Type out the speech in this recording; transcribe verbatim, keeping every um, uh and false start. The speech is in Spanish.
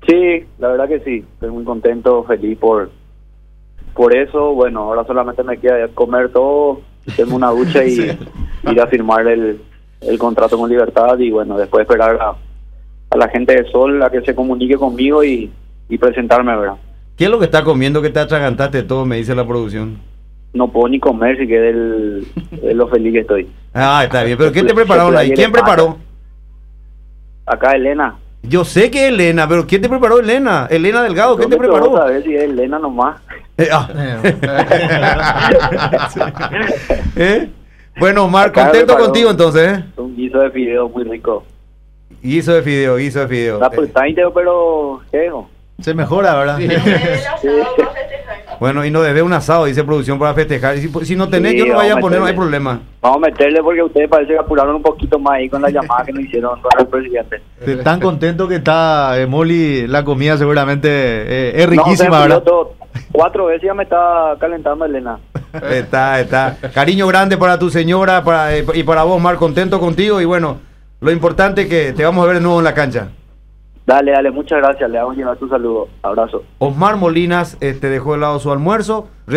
Sí, la verdad que sí, estoy muy contento, feliz por por eso. Bueno, ahora solamente me queda comer todo, hacerme una ducha y Sí. ir a firmar el, el contrato con Libertad y bueno, después esperar a, a la gente de Sol a que se comunique conmigo y, y presentarme, ¿verdad? ¿Qué es lo que está comiendo que te atragantaste todo? Me dice la producción. No puedo ni comer si quede el, de lo feliz que estoy. Ah, está bien, pero ¿qué te prepararon ahí? ¿Quién preparó? Acá Elena. Yo sé que es Elena, pero ¿quién te preparó, Elena? Elena Delgado, ¿quién te ¿Dónde vas preparó? a ver si es Elena nomás? Eh, ah. ¿Eh? Bueno, Omar, Acá contento preparó contigo entonces, ¿eh? Un guiso de fideo muy rico. Guiso de fideo, guiso de fideo. Está por Eh, tainte, pero ¿qué? Se mejora, ¿verdad? bueno, y nos debe un asado, dice producción, para festejar. Y si, si no tenés, Sí, yo no vaya a vamos a poner, no hay meterle. problema. Vamos a meterle porque ustedes parece que apuraron un poquito más ahí con la llamada que nos hicieron con el presidente. De tan contento que está, eh, Molly, la comida seguramente eh, es No, riquísima, se ¿verdad? enfrió todo. Cuatro veces ya me está calentando Elena. Está, está. Cariño grande para tu señora para, eh, y para vos, Omar, contento contigo. Y bueno, lo importante es que te vamos a ver de nuevo en la cancha. Dale, dale, muchas gracias. Le hago llevar tu saludo. Abrazo. Osmar Molinas este, dejó de lado su almuerzo.